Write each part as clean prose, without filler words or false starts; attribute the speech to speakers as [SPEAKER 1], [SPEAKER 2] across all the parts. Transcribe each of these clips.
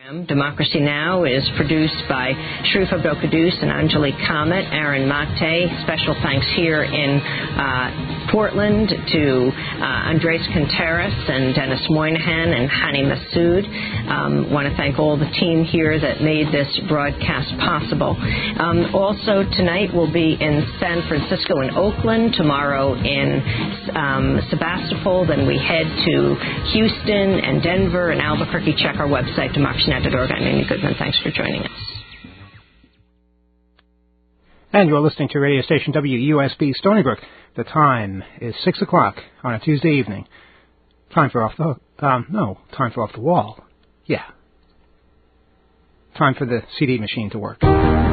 [SPEAKER 1] Democracy Now! Is produced by Shrufa Abdel-Quddus and Anjali Kamat, Aaron Mate. Special thanks here in Portland to Andres Contreras and Dennis Moynihan and Hani Massoud. Want to thank all the team here that made this broadcast possible. Also tonight we'll be in San Francisco and Oakland, tomorrow in Sebastopol, then we head to Houston and Denver and Albuquerque. Check our website, democracynow.org. I'm Amy Goodman. Thanks for joining us.
[SPEAKER 2] And you're listening to radio station WUSB Stony Brook. The time is 6 o'clock on a Tuesday evening. Time for Off the Hook. Time for Off the Wall. Yeah. Time for the CD machine to work.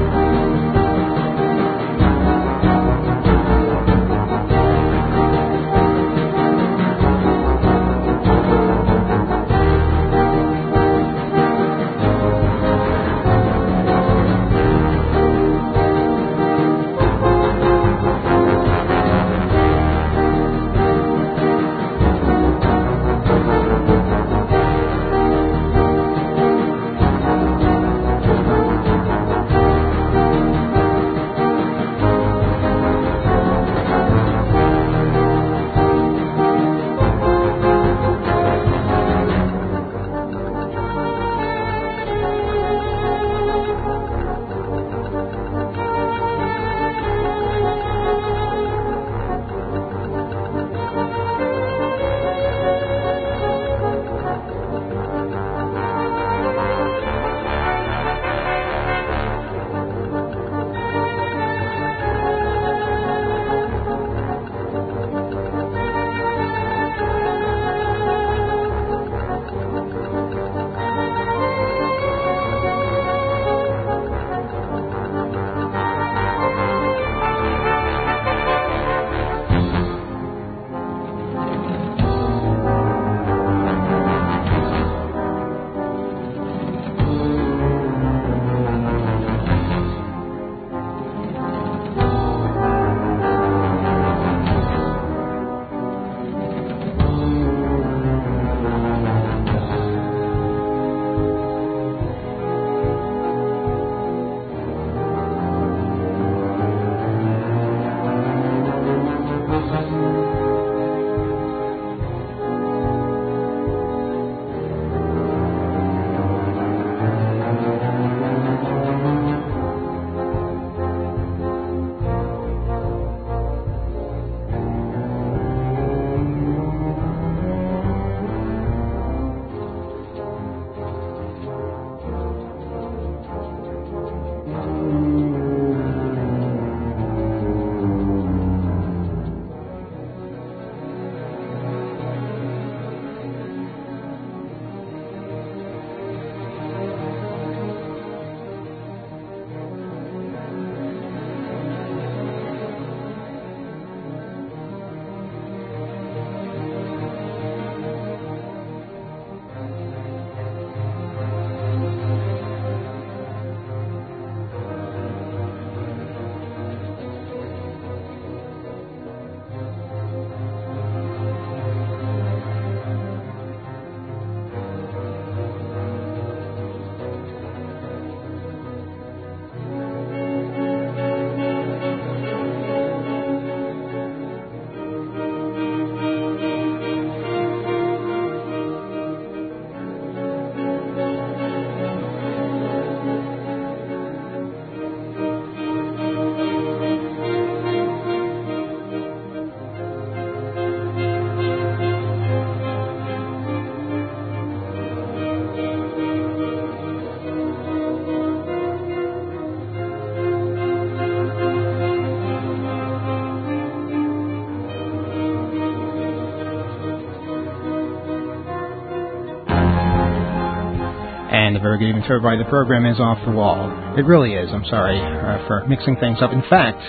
[SPEAKER 2] And a very good evening to everybody. The program is Off the Wall. It really is. I'm sorry for mixing things up. In fact,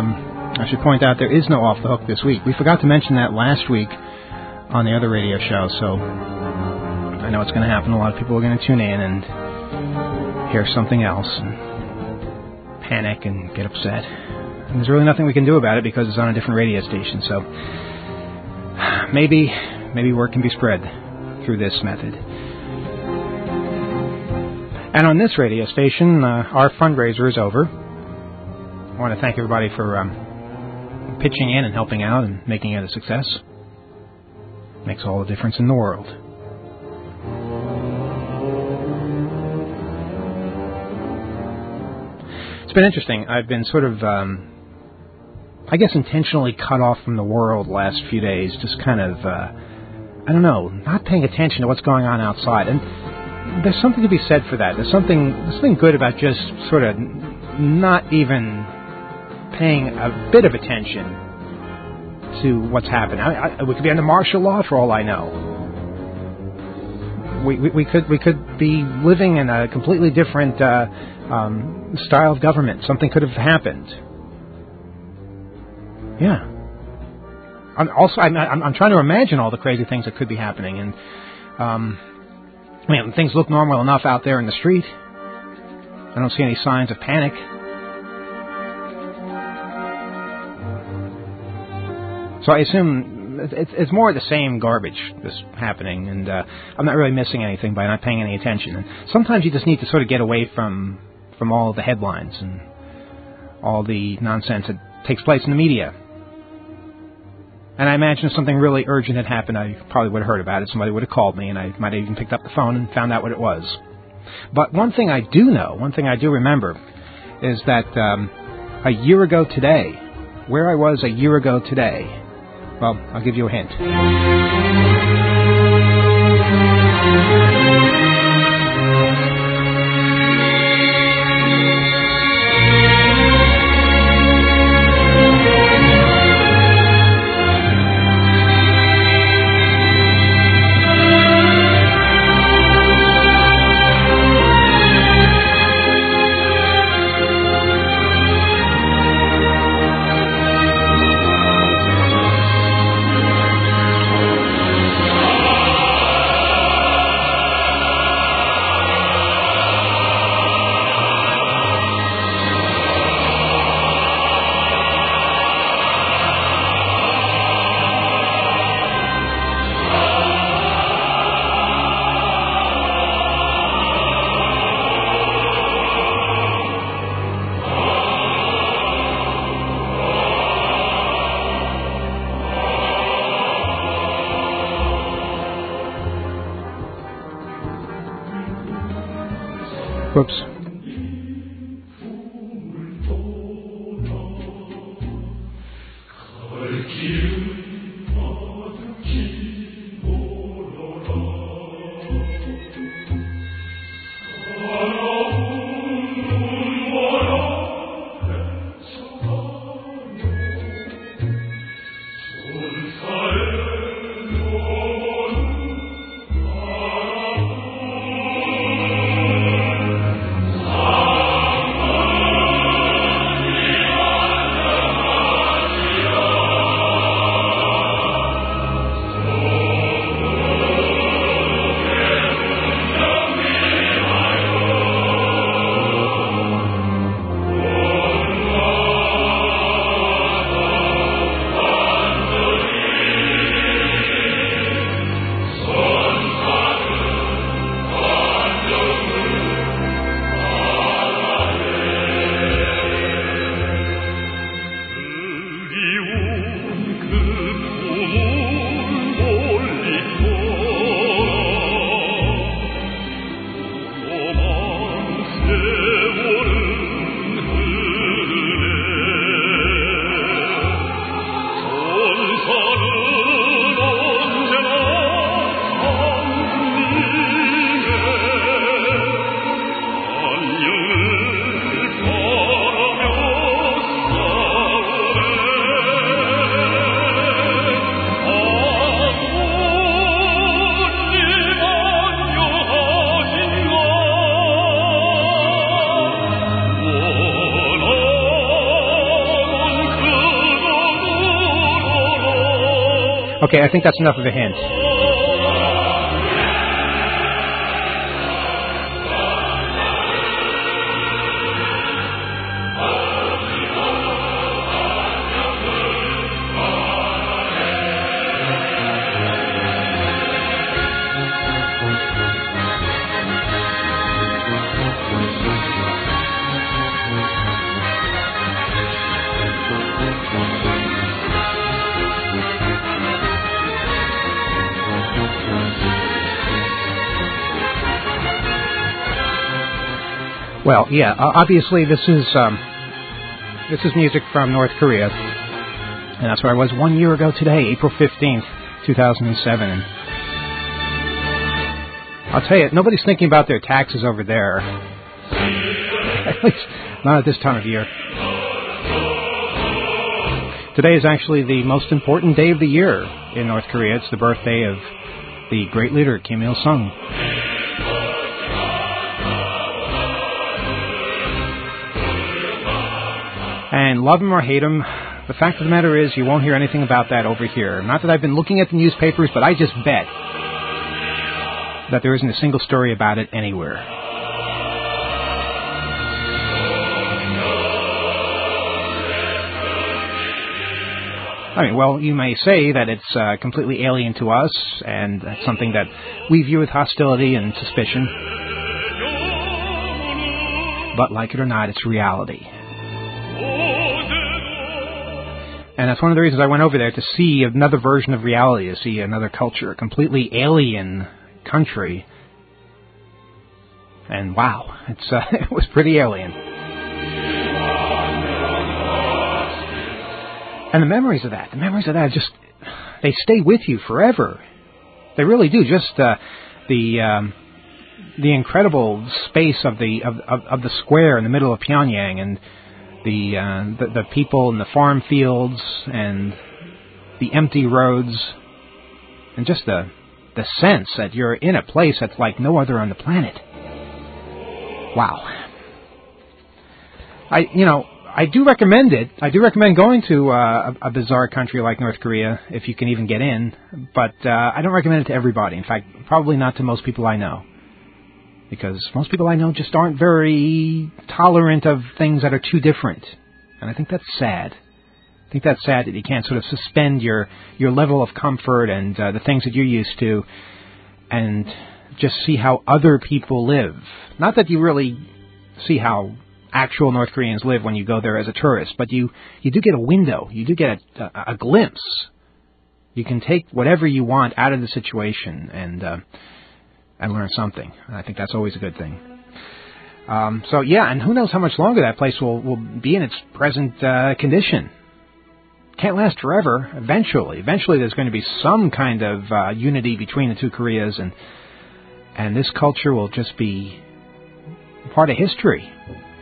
[SPEAKER 2] I should point out there is no Off the Hook this week. We forgot to mention that last week on the other radio show, so I know it's going to happen. A lot of people are going to tune in and hear something else and panic and get upset. And there's really nothing we can do about it because it's on a different radio station. So maybe word can be spread through this method. And on this radio station, our fundraiser is over. I want to thank everybody for pitching in and helping out and making it a success. Makes all the difference in the world. It's been interesting. I've been sort of, I guess, intentionally cut off from the world the last few days. Just kind of, I don't know, not paying attention to what's going on outside. And there's something to be said for that. There's something good about just sort of not even paying a bit of attention to what's happening. We could be under martial law for all I know. We could be living in a completely different style of government. Something could have happened. Yeah. I'm trying to imagine all the crazy things that could be happening, and things look normal enough out there in the street. I don't see any signs of panic. So I assume it's more of the same garbage that's happening, and I'm not really missing anything by not paying any attention. And sometimes you just need to sort of get away from all of the headlines and all the nonsense that takes place in the media. And I imagine if something really urgent had happened, I probably would have heard about it. Somebody would have called me, and I might have even picked up the phone and found out what it was. But one thing I do know, one thing I do remember, is that a year ago today, where I was a year ago today, well, I'll give you a hint. Whoops. Okay, I think that's enough of a hint. Well, yeah, obviously this is music from North Korea, and that's where I was 1 year ago today, April 15th, 2007. And I'll tell you, nobody's thinking about their taxes over there, at least not at this time of year. Today is actually the most important day of the year in North Korea. It's the birthday of the great leader, Kim Il-sung. And love him or hate him, the fact of the matter is you won't hear anything about that over here. Not that I've been looking at the newspapers, but I just bet that there isn't a single story about it anywhere. I mean, well, you may say that it's completely alien to us, and that's something that we view with hostility and suspicion. But like it or not, it's reality. And that's one of the reasons I went over there, to see another version of reality, to see another culture, a completely alien country. And wow, it was pretty alien. And the memories of that just, they stay with you forever. They really do. Just the incredible space of the square in the middle of Pyongyang, and the people in the farm fields, and the empty roads, and just the sense that you're in a place that's like no other on the planet. Wow. I do recommend it. I do recommend going to a bizarre country like North Korea, if you can even get in. But I don't recommend it to everybody. In fact, probably not to most people I know. Because most people I know just aren't very tolerant of things that are too different. And I think that's sad. I think that's sad that you can't sort of suspend your level of comfort and the things that you're used to, and just see how other people live. Not that you really see how actual North Koreans live when you go there as a tourist, but you do get a window. You do get a glimpse. You can take whatever you want out of the situation and learn something. And I think that's always a good thing. So yeah, and who knows how much longer that place will be in its present condition. Can't last forever. Eventually there's going to be some kind of unity between the two Koreas, and this culture will just be part of history.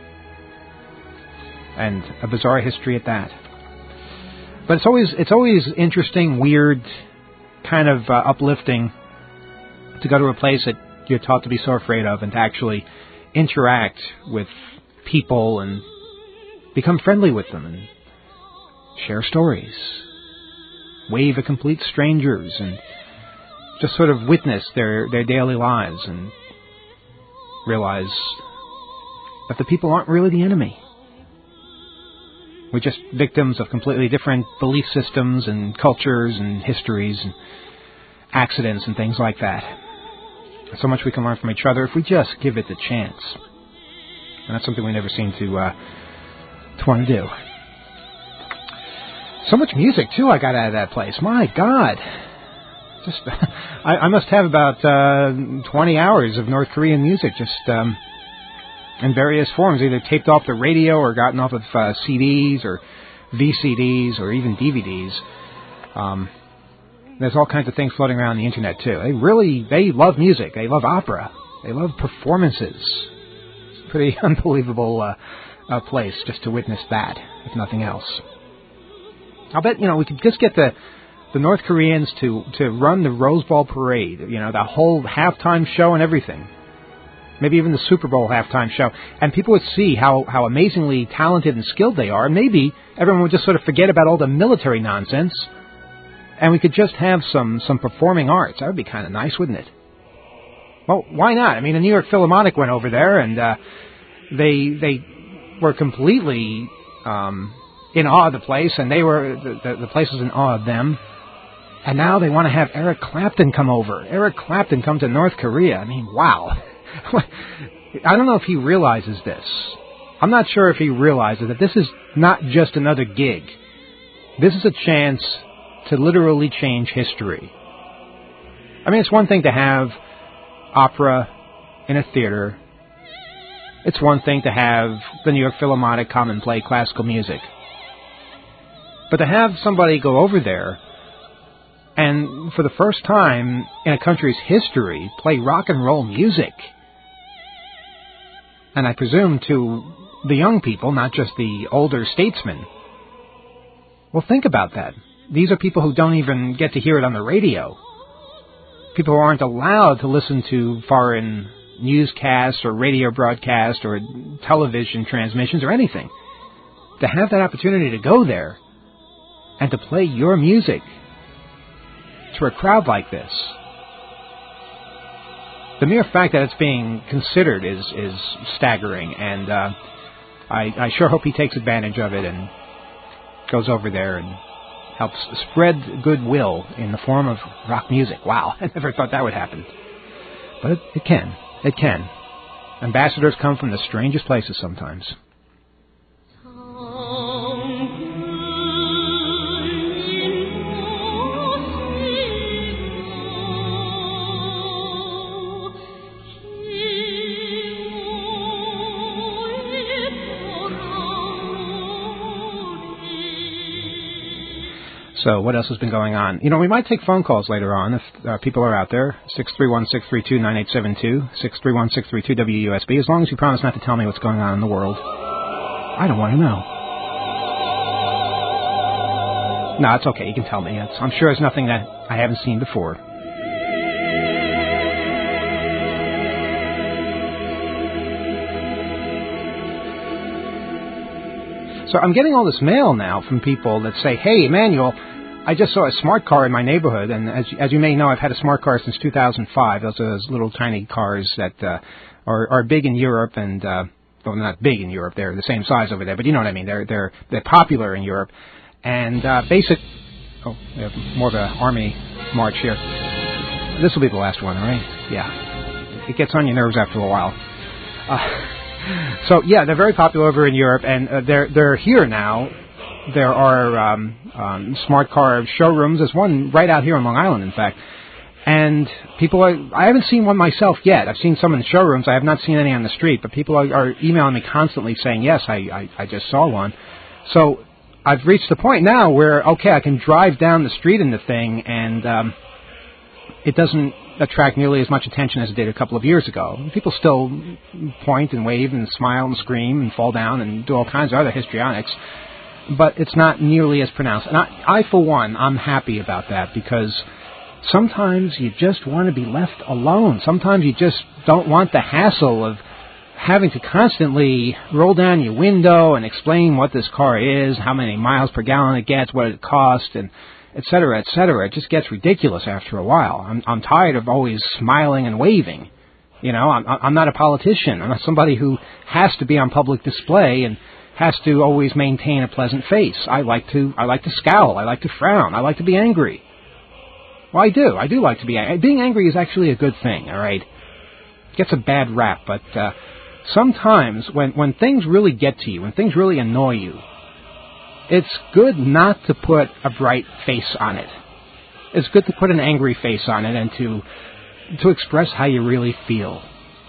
[SPEAKER 2] And a bizarre history at that. But it's always interesting, weird, kind of uplifting to go to a place that you're taught to be so afraid of, and to actually interact with people and become friendly with them and share stories, wave at complete strangers, and just sort of witness their daily lives and realize that the people aren't really the enemy. We're just victims of completely different belief systems and cultures and histories and accidents and things like that. So much we can learn from each other if we just give it the chance. And that's something we never seem to want to do. So much music, too, I got out of that place. My God. Just I must have about 20 hours of North Korean music, just in various forms, either taped off the radio or gotten off of CDs or VCDs or even DVDs. There's all kinds of things floating around the internet, too. They love music. They love opera. They love performances. It's a pretty unbelievable place just to witness that, if nothing else. I'll bet, we could just get the North Koreans to run the Rose Bowl parade, the whole halftime show and everything. Maybe even the Super Bowl halftime show. And people would see how amazingly talented and skilled they are. Maybe everyone would just sort of forget about all the military nonsense, and we could just have some performing arts. That would be kind of nice, wouldn't it? Well, why not? I mean, the New York Philharmonic went over there, and they were completely in awe of the place, and the place was in awe of them. And now they want to have Eric Clapton come over. Eric Clapton come to North Korea. I mean, wow. I don't know if he realizes this. I'm not sure if he realizes that this is not just another gig. This is a chance to literally change history. I mean, it's one thing to have opera in a theater, It's one thing to have the New York Philharmonic come and play classical music. But to have somebody go over there and, for the first time in a country's history, play rock and roll music, and I presume to the young people, not just the older statesmen, well, think about that. These are people who don't even get to hear it on the radio. People who aren't allowed to listen to foreign newscasts or radio broadcasts or television transmissions or anything. To have that opportunity to go there and to play your music to a crowd like this, the mere fact that it's being considered is staggering, and I sure hope he takes advantage of it and goes over there and helps spread goodwill in the form of rock music. Wow, I never thought that would happen. But it can. It can. Ambassadors come from the strangest places sometimes. So what else has been going on? You know, we might take phone calls later on if people are out there. 631-632-9872, 631-632-WUSB, as long as you promise not to tell me what's going on in the world. I don't want to know. No, it's okay. You can tell me. I'm sure it's nothing that I haven't seen before. So I'm getting all this mail now from people that say, hey, Emmanuel, I just saw a smart car in my neighborhood, and as you may know, I've had a smart car since 2005. Those are those little tiny cars that are big in Europe, and well, not big in Europe. They're the same size over there, but you know what I mean. They're popular in Europe, and basic. Oh, we have more of an army march here. This will be the last one, right? Yeah, it gets on your nerves after a while. So yeah, they're very popular over in Europe, and they're here now. There are smart car showrooms. There's one right out here on Long Island, in fact. And people I haven't seen one myself yet. I've seen some in the showrooms. I have not seen any on the street. But people are emailing me constantly saying, yes, I just saw one. So I've reached the point now where, okay, I can drive down the street in the thing, and it doesn't attract nearly as much attention as it did a couple of years ago. People still point and wave and smile and scream and fall down and do all kinds of other histrionics. But it's not nearly as pronounced. And I, for one, I'm happy about that, because sometimes you just want to be left alone. Sometimes you just don't want the hassle of having to constantly roll down your window and explain what this car is, how many miles per gallon it gets, what it costs, and et cetera, et cetera. It just gets ridiculous after a while. I'm tired of always smiling and waving. You know, I'm not a politician. I'm not somebody who has to be on public display and has to always maintain a pleasant face. I like to scowl. I like to frown. I like to be angry. Well, I do like to be angry. Being angry is actually a good thing, all right? It gets a bad rap, but sometimes when things really get to you, when things really annoy you, it's good not to put a bright face on it. It's good to put an angry face on it and to express how you really feel.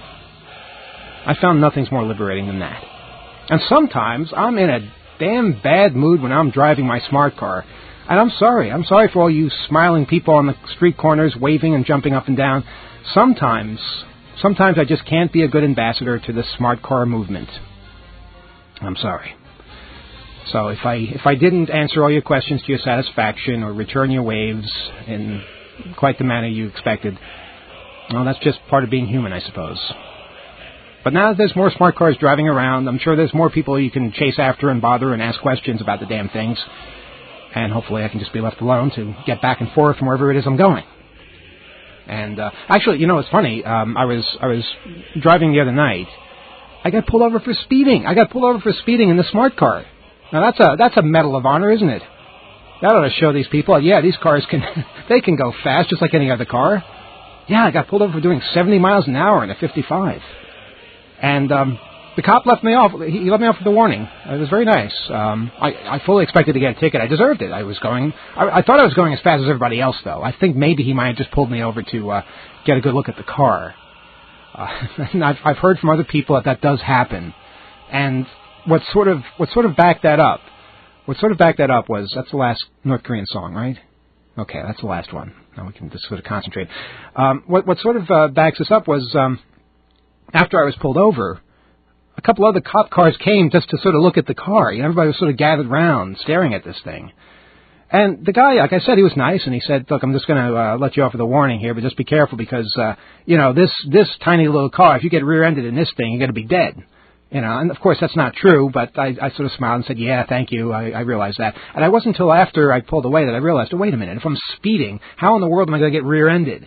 [SPEAKER 2] I found nothing's more liberating than that. And sometimes I'm in a damn bad mood when I'm driving my smart car. And I'm sorry. I'm sorry for all you smiling people on the street corners, waving and jumping up and down. Sometimes I just can't be a good ambassador to the smart car movement. I'm sorry. So if I didn't answer all your questions to your satisfaction or return your waves in quite the manner you expected, well, that's just part of being human, I suppose. But now that there's more smart cars driving around, I'm sure there's more people you can chase after and bother and ask questions about the damn things. And hopefully I can just be left alone to get back and forth from wherever it is I'm going. And actually, you know, it's funny. I was driving the other night. I got pulled over for speeding. In the smart car. Now that's a medal of honor, isn't it? That ought to show these people, yeah, these cars can go fast just like any other car. Yeah, I got pulled over for doing 70 miles an hour in a 55. And the cop let me off. He let me off with a warning. It was very nice. I fully expected to get a ticket. I deserved it. I thought I was going as fast as everybody else, though. I think maybe he might have just pulled me over to get a good look at the car. And I've heard from other people that does happen. And what sort of backed that up? What sort of backed that up was, that's the last North Korean song, right? Okay, that's the last one. Now we can just sort of concentrate. What sort of backs this up was, after I was pulled over, a couple other cop cars came just to sort of look at the car. Everybody was sort of gathered around staring at this thing. And the guy, like I said, he was nice, and he said, look, I'm just going to let you off with a warning here, but just be careful because, this tiny little car, if you get rear-ended in this thing, you're going to be dead. And of course that's not true, but I sort of smiled and said, yeah, thank you, I realize that. And it wasn't until after I pulled away that I realized, oh, wait a minute, if I'm speeding, how in the world am I going to get rear-ended?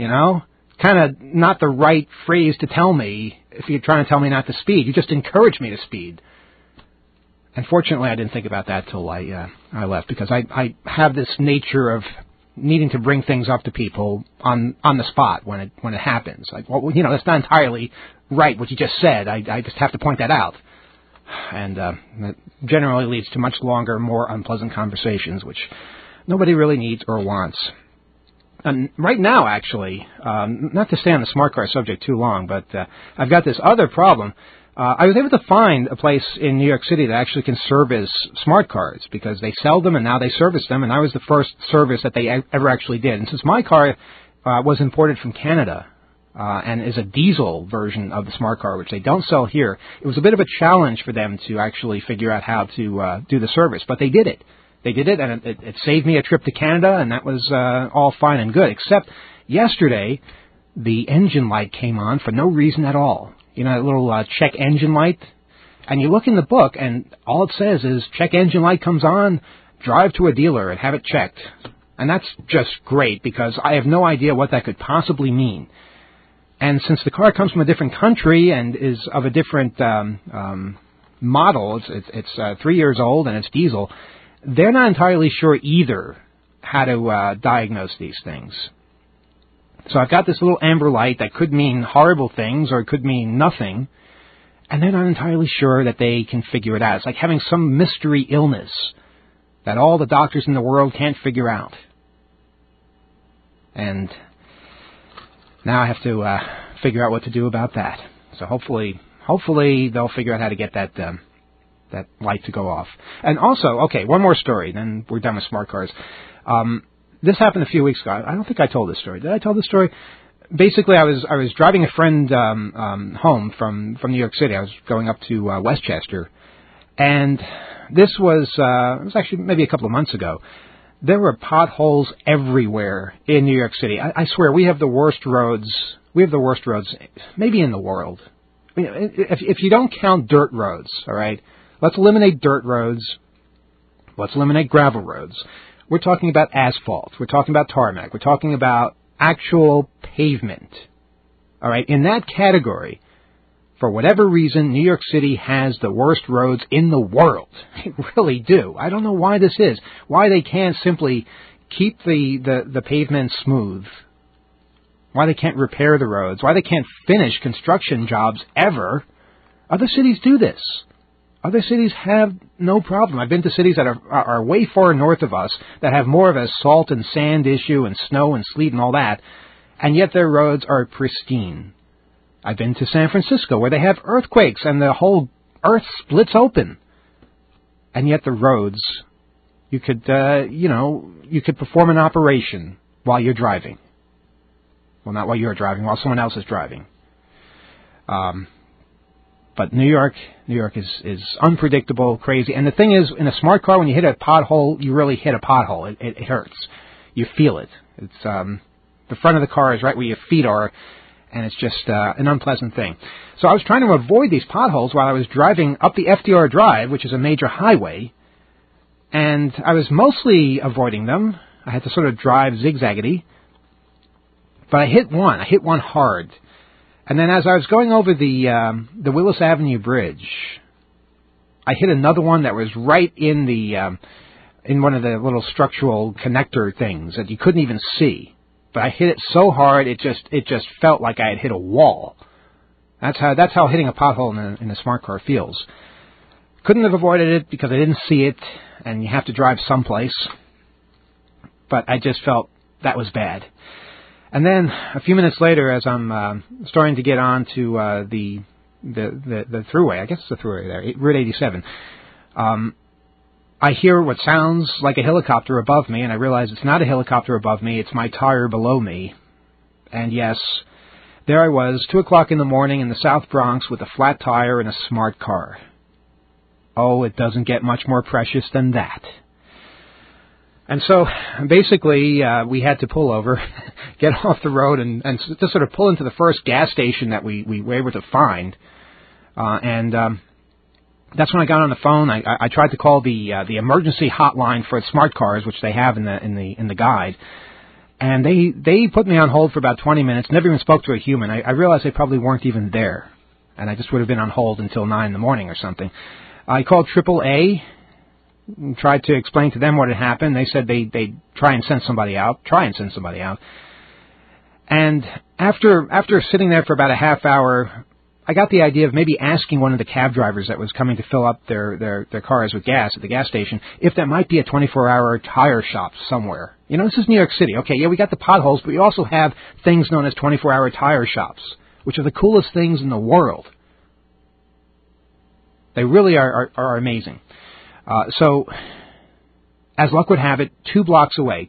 [SPEAKER 2] Kind of not the right phrase to tell me if you're trying to tell me not to speed. You just encourage me to speed. Unfortunately, I didn't think about that till I left, because I have this nature of needing to bring things up to people on the spot when it happens. Like, well, that's not entirely right what you just said. I just have to point that out, and that generally leads to much longer, more unpleasant conversations, which nobody really needs or wants. And right now, actually, not to stay on the smart car subject too long, but I've got this other problem. I was able to find a place in New York City that actually can service smart cars, because they sell them and now they service them, and I was the first service that they ever actually did. And since my car was imported from Canada and is a diesel version of the smart car, which they don't sell here, it was a bit of a challenge for them to actually figure out how to do the service. But they did it. They did it, and it saved me a trip to Canada, and that was all fine and good, except yesterday the engine light came on for no reason at all. That little check engine light. And you look in the book, and all it says is, check engine light comes on, drive to a dealer and have it checked. And that's just great, because I have no idea what that could possibly mean. And since the car comes from a different country and is of a different model, it's 3 years old and it's diesel, they're not entirely sure either how to diagnose these things. So I've got this little amber light that could mean horrible things or it could mean nothing, and they're not entirely sure that they can figure it out. It's like having some mystery illness that all the doctors in the world can't figure out. And now I have to figure out what to do about that. So hopefully they'll figure out how to get that light to go off. And also, okay, one more story, then we're done with smart cars. This happened a few weeks ago. I don't think I told this story. Did I tell this story? Basically, I was driving a friend home from New York City. I was going up to Westchester, and this was it was actually maybe a couple of months ago. There were potholes everywhere in New York City. I swear, we have the worst roads. We have the worst roads, maybe in the world. I mean, if you don't count dirt roads, all right. Let's eliminate dirt roads. Let's eliminate gravel roads. We're talking about asphalt. We're talking about tarmac. We're talking about actual pavement. All right? In that category, for whatever reason, New York City has the worst roads in the world. They really do. I don't know why this is. Why they can't simply keep the pavement smooth. Why they can't repair the roads. Why they can't finish construction jobs ever. Other cities do this. Other cities have no problem. I've been to cities that are way far north of us that have more of a salt and sand issue and snow and sleet and all that, and yet their roads are pristine. I've been to San Francisco where they have earthquakes and the whole earth splits open, and yet the roads, you could perform an operation while you're driving. Well, not while you're driving, while someone else is driving. But New York is unpredictable, crazy. And the thing is, in a smart car, when you hit a pothole, you really hit a pothole. It hurts. You feel it. It's the front of the car is right where your feet are, and it's just an unpleasant thing. So I was trying to avoid these potholes while I was driving up the FDR Drive, which is a major highway, and I was mostly avoiding them. I had to sort of drive zigzaggedy, but I hit one. I hit one hard. And then as I was going over the Willis Avenue Bridge, I hit another one that was right in in one of the little structural connector things that you couldn't even see. But I hit it so hard it just felt like I had hit a wall. That's how hitting a pothole in a smart car feels. Couldn't have avoided it because I didn't see it, and you have to drive someplace. But I just felt that was bad. And then a few minutes later, as I'm starting to get on to the thruway, I guess it's the thruway there, Route 87, I hear what sounds like a helicopter above me, and I realize it's not a helicopter above me, it's my tire below me. And yes, there I was, 2 o'clock in the morning in the South Bronx with a flat tire and a smart car. Oh, it doesn't get much more precious than that. And so, basically, we had to pull over, get off the road, and just sort of pull into the first gas station that we were able to find. That's when I got on the phone. I tried to call the emergency hotline for smart cars, which they have in the guide. And they put me on hold for about 20 minutes, never even spoke to a human. I realized they probably weren't even there. And I just would have been on hold until 9 in the morning or something. I called AAA, tried to explain to them what had happened. They said they'd try and send somebody out. And after sitting there for about a half hour, I got the idea of maybe asking one of the cab drivers that was coming to fill up their cars with gas at the gas station if that might be a 24-hour tire shop somewhere. You know, this is New York City. Okay, yeah, we got the potholes, but we also have things known as 24-hour tire shops, which are the coolest things in the world. They really are amazing. So, as luck would have it, 2 blocks away,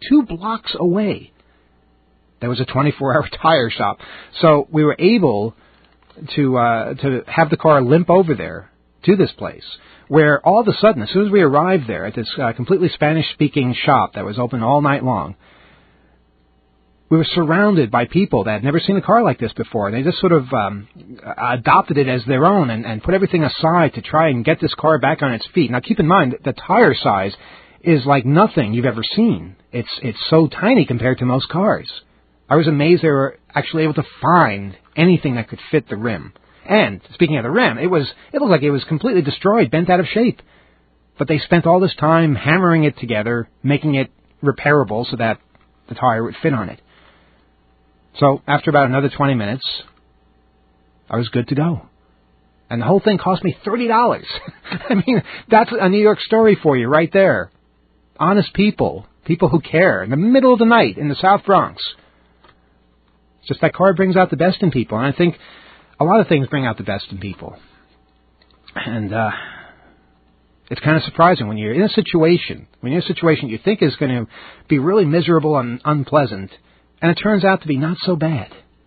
[SPEAKER 2] there was a 24-hour tire shop. So we were able to have the car limp over there to this place, where all of a sudden, as soon as we arrived there at this completely Spanish-speaking shop that was open all night long, we were surrounded by people that had never seen a car like this before. They just sort of adopted it as their own and put everything aside to try and get this car back on its feet. Now, keep in mind, the tire size is like nothing you've ever seen. It's so tiny compared to most cars. I was amazed they were actually able to find anything that could fit the rim. And, speaking of the rim, it looked like it was completely destroyed, bent out of shape. But they spent all this time hammering it together, making it repairable so that the tire would fit on it. So, after about another 20 minutes, I was good to go. And the whole thing cost me $30. I mean, that's a New York story for you right there. Honest people who care, in the middle of the night in the South Bronx. It's just that car brings out the best in people, and I think a lot of things bring out the best in people. And it's kind of surprising when you're in a situation you think is going to be really miserable and unpleasant, and it turns out to be not so bad.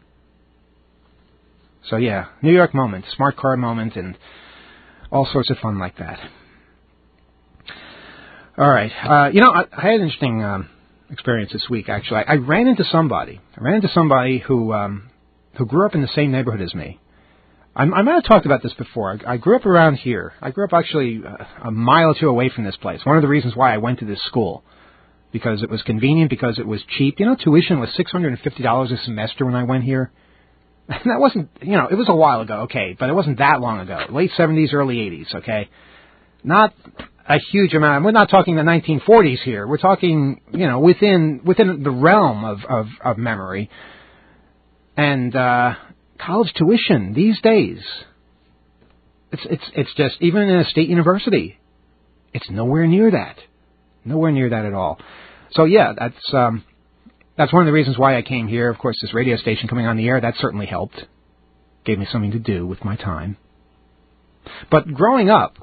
[SPEAKER 2] So yeah, New York moment, smart car moment, and all sorts of fun like that. All right, I had an interesting experience this week, actually. I ran into somebody who grew up in the same neighborhood as me. I might have talked about this before. I grew up around here. I grew up actually a mile or two away from this place. One of the reasons why I went to this school, because it was convenient, because it was cheap. You know, tuition was $650 a semester when I went here. That wasn't, it was a while ago, okay, but it wasn't that long ago. Late 70s, early 80s, okay? Not a huge amount. We're not talking the 1940s here. We're talking, within the realm of memory. And college tuition these days, it's just, even in a state university, it's nowhere near that. Nowhere near that at all. So yeah, that's one of the reasons why I came here. Of course, this radio station coming on the air, that certainly helped. Gave me something to do with my time. But growing up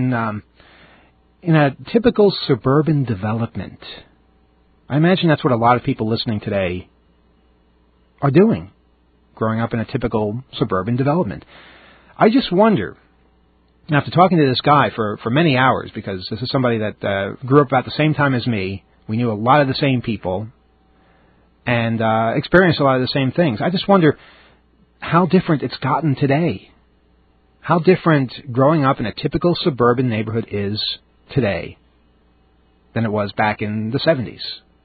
[SPEAKER 2] in a typical suburban development, I imagine that's what a lot of people listening today are doing, growing up in a typical suburban development. I just wonder, after talking to this guy for many hours, because this is somebody that grew up about the same time as me, we knew a lot of the same people, and experienced a lot of the same things. I just wonder how different it's gotten today. How different growing up in a typical suburban neighborhood is today than it was back in the 70s.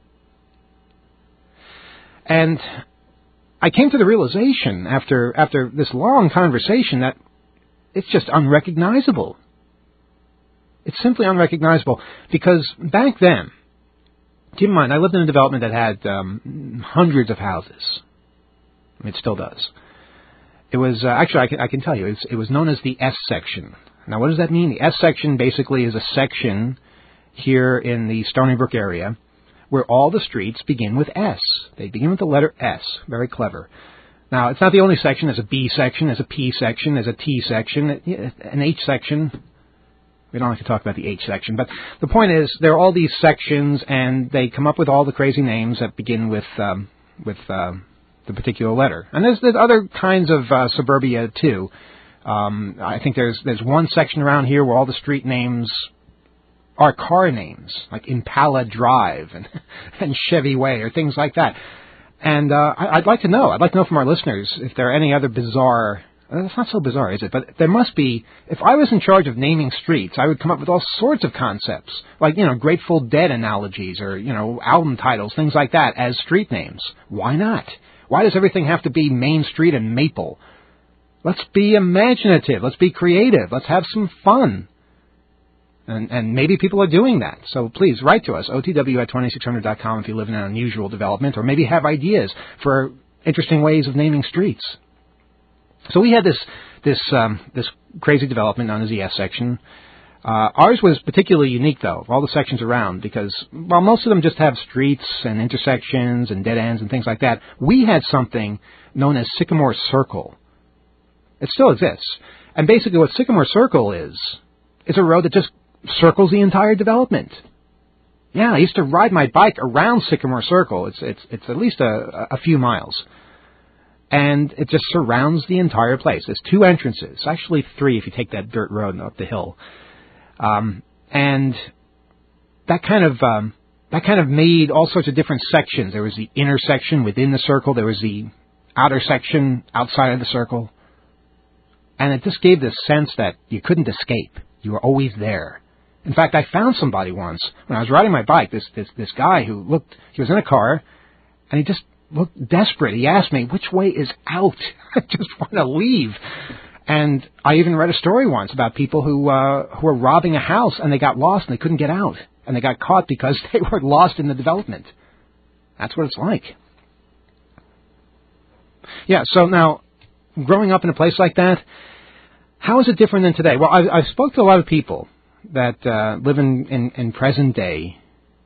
[SPEAKER 2] And I came to the realization after this long conversation that it's just unrecognizable. It's simply unrecognizable, because back then, keep in mind, I lived in a development that had hundreds of houses. It still does. It was, actually, I can tell you, it was known as the S section. Now, what does that mean? The S section basically is a section here in the Stony Brook area where all the streets begin with S. They begin with the letter S. Very clever. Now, it's not the only section. There's a B section, there's a P section, there's a T section, an H section. We don't have to talk about the H section, but the point is there are all these sections, and they come up with all the crazy names that begin with the particular letter. And there's other kinds of suburbia too. I think there's one section around here where all the street names are car names, like Impala Drive and Chevy Way or things like that. And I'd like to know from our listeners if there are any other bizarre. It's not so bizarre, is it? But there must be. If I was in charge of naming streets, I would come up with all sorts of concepts, like, Grateful Dead analogies or, album titles, things like that, as street names. Why not? Why does everything have to be Main Street and Maple? Let's be imaginative. Let's be creative. Let's have some fun. And maybe people are doing that. So please write to us, otw@2600.com, if you live in an unusual development, or maybe have ideas for interesting ways of naming streets. So we had this crazy development known as the S section. Ours was particularly unique, though, of all the sections around, because while most of them just have streets and intersections and dead ends and things like that, we had something known as Sycamore Circle. It still exists. And basically what Sycamore Circle is a road that just circles the entire development. Yeah, I used to ride my bike around Sycamore Circle. It's at least a few miles. And it just surrounds the entire place. There's 2 entrances, actually 3 if you take that dirt road up the hill. And that kind of made all sorts of different sections. There was the inner section within the circle. There was the outer section outside of the circle. And it just gave this sense that you couldn't escape. You were always there. In fact, I found somebody once when I was riding my bike. This guy he was in a car, and he just looked desperate. He asked me, which way is out? I just want to leave. And I even read a story once about people who were robbing a house, and they got lost, and they couldn't get out. And they got caught because they were lost in the development. That's what it's like. Yeah, so now, growing up in a place like that, how is it different than today? Well, I spoke to a lot of people that live in present day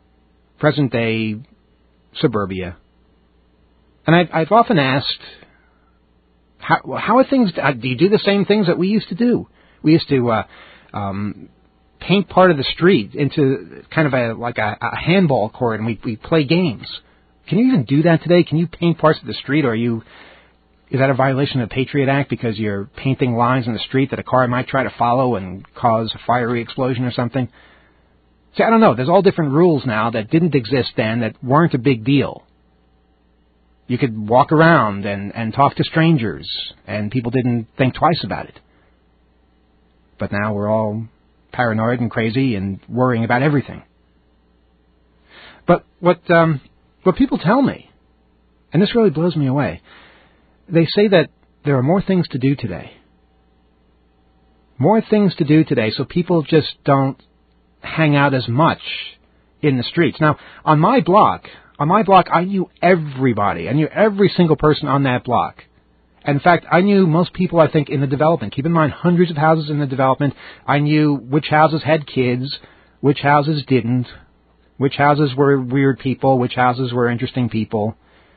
[SPEAKER 2] suburbia. And I've often asked, how are things? Do you do the same things that we used to do? We used to paint part of the street into kind of a handball court, and we play games. Can you even do that today? Can you paint parts of the street, or is that a violation of the Patriot Act because you're painting lines in the street that a car might try to follow and cause a fiery explosion or something? See, I don't know. There's all different rules now that didn't exist then that weren't a big deal. You could walk around and talk to strangers, and people didn't think twice about it. But now we're all paranoid and crazy and worrying about everything. But what people tell me, and this really blows me away, they say that there are more things to do today. More things to do today, so people just don't hang out as much in the streets. Now, on my block, I knew everybody. I knew every single person on that block. In fact, I knew most people, I think, in the development. Keep in mind, hundreds of houses in the development. I knew which houses had kids, which houses didn't, which houses were weird people, which houses were interesting people.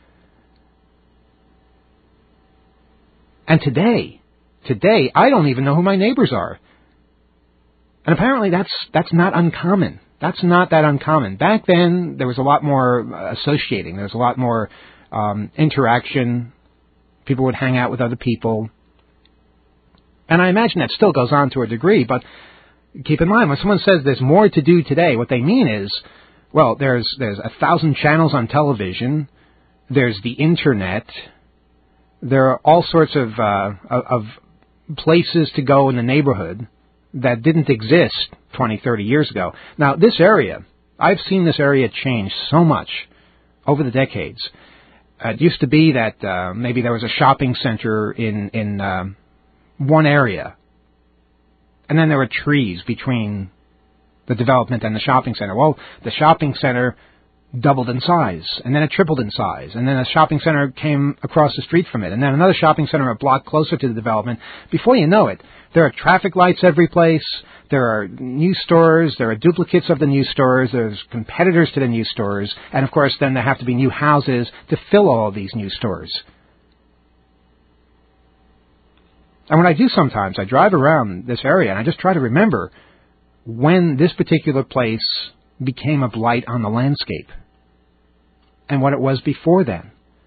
[SPEAKER 2] And today, I don't even know who my neighbors are. And apparently that's not uncommon. That's not that uncommon. Back then, there was a lot more associating. There was a lot more interaction. People would hang out with other people. And I imagine that still goes on to a degree, but keep in mind, when someone says there's more to do today, what they mean is, well, there's 1,000 channels on television, there's the internet, there are all sorts of places to go in the neighborhood that didn't exist 20, 30 years ago. Now, this area, I've seen this area change so much over the decades. It used to be that maybe there was a shopping center in one area, and then there were trees between the development and the shopping center. Well, the shopping center doubled in size, and then it tripled in size, and then a shopping center came across the street from it, and then another shopping center a block closer to the development. Before you know it, there are traffic lights every place, there are new stores, there are duplicates of the new stores, there's competitors to the new stores, and of course then there have to be new houses to fill all of these new stores. And what I do sometimes, I drive around this area and I just try to remember when this particular place became a blight on the landscape and what it was before then.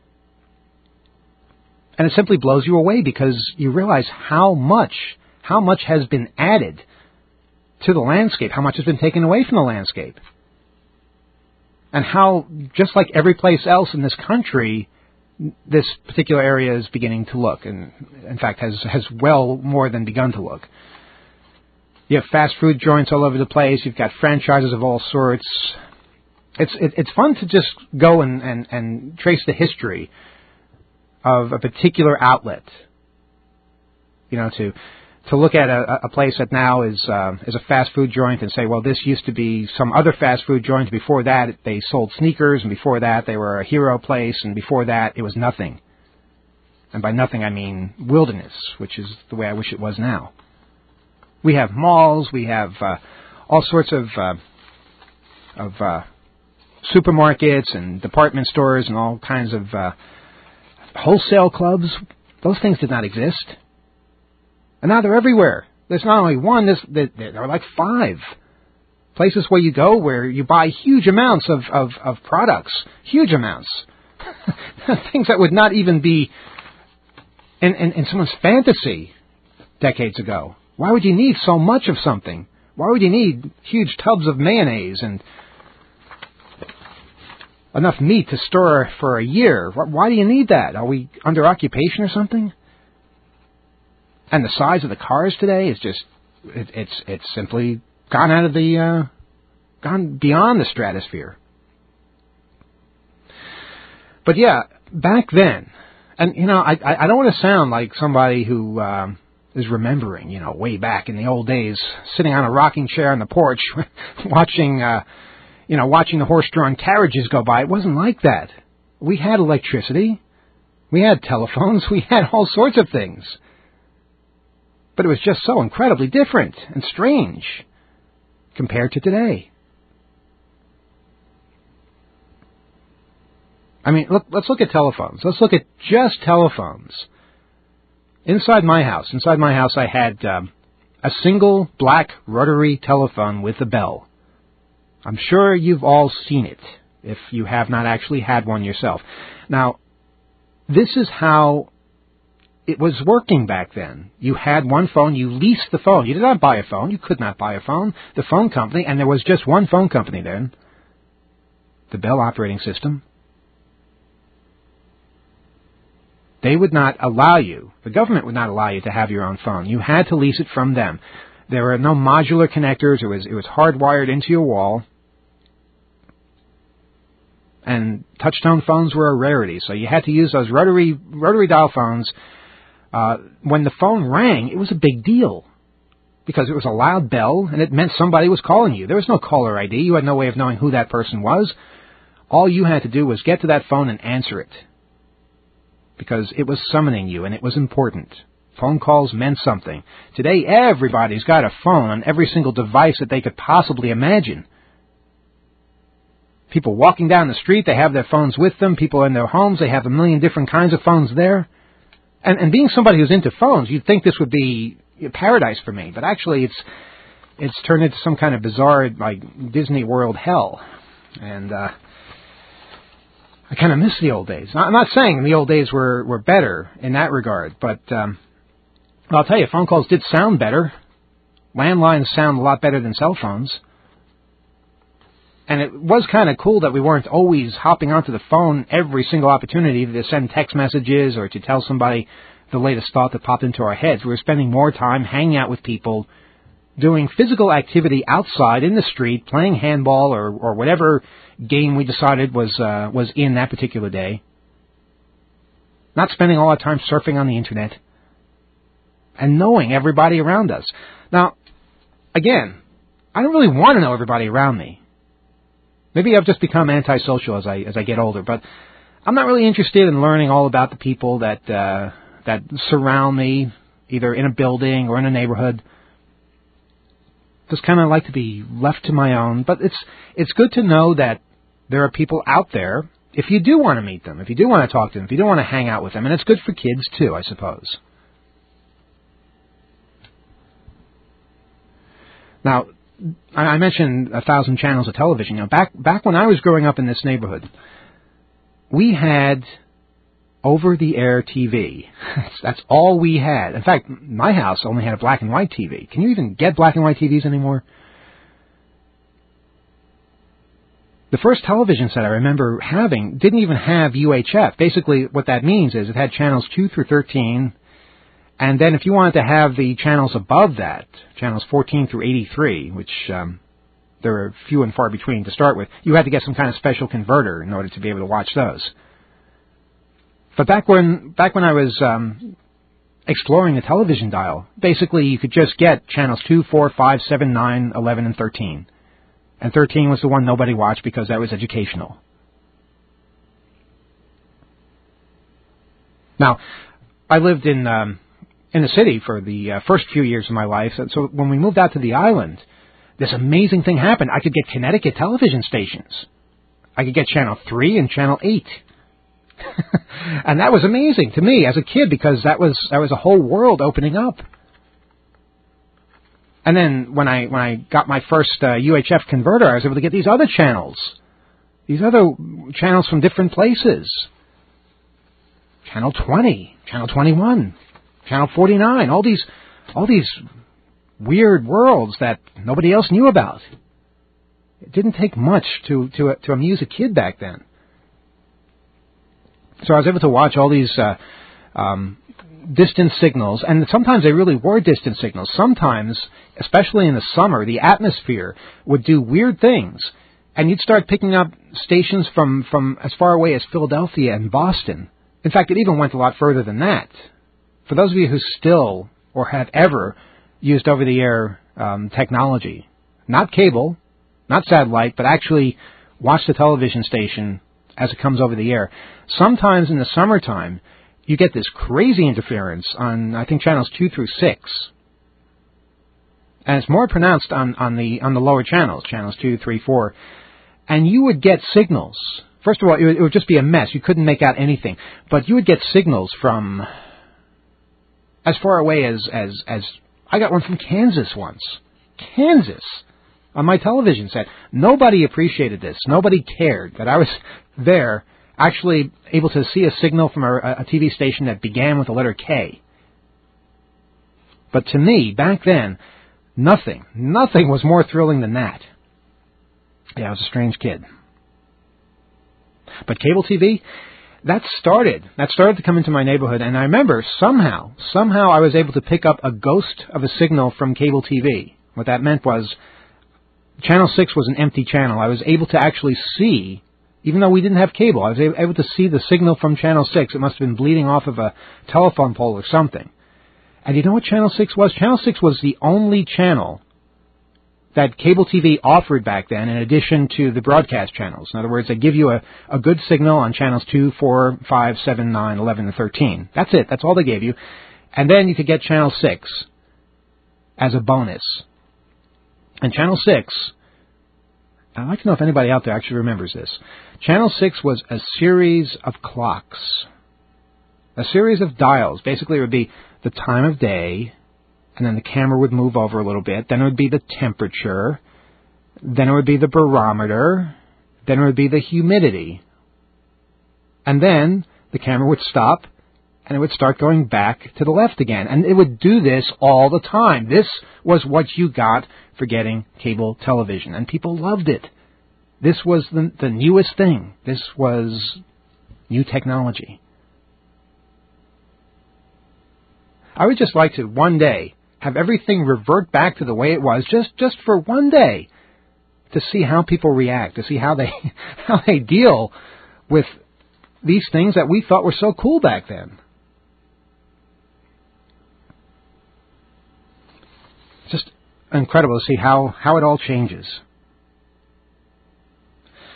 [SPEAKER 2] And it simply blows you away because you realize how much has been added to the landscape, how much has been taken away from the landscape. And how, just like every place else in this country, this particular area is beginning to look, and in fact has well more than begun to look. You have fast food joints all over the place. You've got franchises of all sorts. It's fun to just go and trace the history of a particular outlet. You know, to look at a place that now is a fast food joint and say, well, this used to be some other fast food joint. Before that, they sold sneakers, and before that, they were a hero place, and before that, it was nothing. And by nothing, I mean wilderness, which is the way I wish it was now. We have malls, we have all sorts of supermarkets and department stores and all kinds of wholesale clubs. Those things did not exist. And now they're everywhere. There's not only one, there are like 5 places where you go where you buy huge amounts of products. Huge amounts. Things that would not even be in someone's fantasy decades ago. Why would you need so much of something? Why would you need huge tubs of mayonnaise and enough meat to store for a year? Why do you need that? Are we under occupation or something? And the size of the cars today is just, it's simply gone out of gone beyond the stratosphere. But yeah, back then, and you know, I don't want to sound like somebody who is remembering, you know, way back in the old days, sitting on a rocking chair on the porch, watching the horse-drawn carriages go by. It wasn't like that. We had electricity, we had telephones, we had all sorts of things. But it was just so incredibly different and strange compared to today. I mean, let's look at telephones. Let's look at just telephones. Inside my house, I had a single black rotary telephone with a bell. I'm sure you've all seen it, if you have not actually had one yourself. Now, this is how it was working back then. You had one phone, you leased the phone. You did not buy a phone, you could not buy a phone. The phone company, and there was just one phone company then, the Bell operating system, they would not allow you, the government would not allow you to have your own phone. You had to lease it from them. There were no modular connectors, it was hardwired into your wall. And touch-tone phones were a rarity, so you had to use those rotary dial phones. When the phone rang, it was a big deal because it was a loud bell and it meant somebody was calling you. There was no caller ID. You had no way of knowing who that person was. All you had to do was get to that phone and answer it because it was summoning you and it was important. Phone calls meant something. Today, everybody's got a phone on every single device that they could possibly imagine. People walking down the street, they have their phones with them. People in their homes, they have a million different kinds of phones there. And being somebody who's into phones, you'd think this would be paradise for me. But actually, it's turned into some kind of bizarre, like, Disney World hell. And I kind of miss the old days. I'm not saying the old days were better in that regard. But I'll tell you, phone calls did sound better. Landlines sound a lot better than cell phones. And it was kind of cool that we weren't always hopping onto the phone every single opportunity to send text messages or to tell somebody the latest thought that popped into our heads. We were spending more time hanging out with people, doing physical activity outside in the street, playing handball or whatever game we decided was in that particular day. Not spending all our time surfing on the internet. And knowing everybody around us. Now, again, I don't really want to know everybody around me. Maybe I've just become antisocial as I get older, but I'm not really interested in learning all about the people that surround me, either in a building or in a neighborhood. Just kind of like to be left to my own. But it's good to know that there are people out there, if you do want to meet them, if you do want to talk to them, if you do want to hang out with them. And it's good for kids, too, I suppose. Now, I mentioned 1,000 channels of television. Back when I was growing up in this neighborhood, we had over-the-air TV. That's all we had. In fact, my house only had a black and white TV. Can you even get black and white TVs anymore? The first television set I remember having didn't even have UHF. Basically, what that means is it had channels 2 through 13, and then if you wanted to have the channels above that, channels 14 through 83, which there are few and far between to start with, you had to get some kind of special converter in order to be able to watch those. But back when I was exploring the television dial, basically you could just get channels 2, 4, 5, 7, 9, 11, and 13. And 13 was the one nobody watched because that was educational. Now, I lived in the city for the first few years of my life, so when we moved out to the island, this amazing thing happened. I could get Connecticut television stations. I could get Channel 3 and Channel 8. And that was amazing to me as a kid because that was a whole world opening up. And then when I got my first UHF converter, I was able to get these other channels from different places. Channel 20, Channel 21, Channel 49, all these weird worlds that nobody else knew about. It didn't take much to amuse a kid back then. So I was able to watch all these distant signals, and sometimes they really were distant signals. Sometimes, especially in the summer, the atmosphere would do weird things, and you'd start picking up stations from as far away as Philadelphia and Boston. In fact, it even went a lot further than that. For those of you who still or have ever used over-the-air technology, not cable, not satellite, but actually watch the television station as it comes over the air, sometimes in the summertime, you get this crazy interference on, I think, channels 2 through 6. And it's more pronounced on the lower channels, channels 2, 3, 4. And you would get signals. First of all, it would just be a mess. You couldn't make out anything. But you would get signals from as far away as I got one from Kansas once. Kansas! On my television set. Nobody appreciated this. Nobody cared that I was there actually able to see a signal from a TV station that began with the letter K. But to me, back then, nothing was more thrilling than that. Yeah, I was a strange kid. But cable TV, that started to come into my neighborhood, and I remember somehow I was able to pick up a ghost of a signal from cable TV. What that meant was Channel 6 was an empty channel. I was able to actually see, even though we didn't have cable, I was able to see the signal from Channel 6. It must have been bleeding off of a telephone pole or something. And you know what Channel 6 was? Channel 6 was the only channel that cable TV offered back then in addition to the broadcast channels. In other words, they give you a good signal on channels 2, 4, 5, 7, 9, 11, and 13. That's it. That's all they gave you. And then you could get Channel 6 as a bonus. And Channel 6, I'd like to know if anybody out there actually remembers this. Channel 6 was a series of clocks, a series of dials. Basically, it would be the time of day, and then the camera would move over a little bit. Then it would be the temperature. Then it would be the barometer. Then it would be the humidity. And then the camera would stop, and it would start going back to the left again. And it would do this all the time. This was what you got for getting cable television. And people loved it. This was the newest thing. This was new technology. I would just like to, one day, have everything revert back to the way it was, just for one day, to see how people react, to see how they deal with these things that we thought were so cool back then. Just incredible to see how it all changes.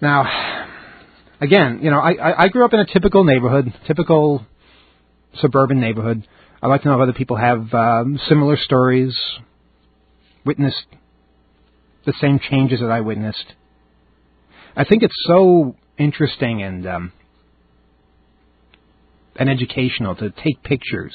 [SPEAKER 2] Now, again, I grew up in a typical neighborhood, typical suburban neighborhood. I'd like to know if other people have similar stories, witnessed the same changes that I witnessed. I think it's so interesting and educational to take pictures,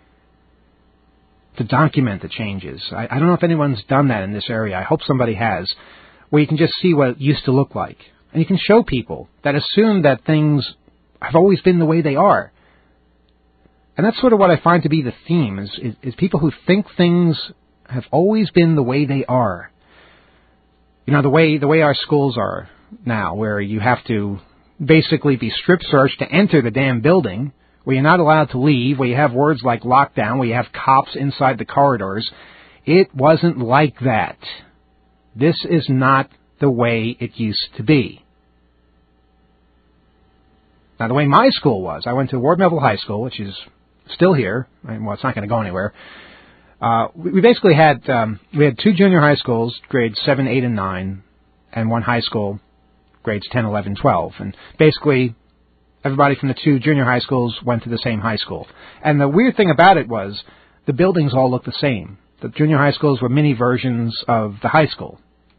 [SPEAKER 2] to document the changes. I don't know if anyone's done that in this area. I hope somebody has, where you can just see what it used to look like. And you can show people that assume that things have always been the way they are. And that's sort of what I find to be the theme, is people who think things have always been the way they are. The way our schools are now, where you have to basically be strip searched to enter the damn building, where you're not allowed to leave, where you have words like lockdown, where you have cops inside the corridors. It wasn't like that. This is not the way it used to be. Now, the way my school was, I went to Ward Melville High School, which is still here. Well, it's not going to go anywhere. We basically had we had 2 junior high schools, grades 7, 8, and 9, and 1 high school, grades 10, 11, 12. And basically, everybody from the 2 junior high schools went to the same high school. And the weird thing about it was the buildings all looked the same. The junior high schools were mini versions of the high school.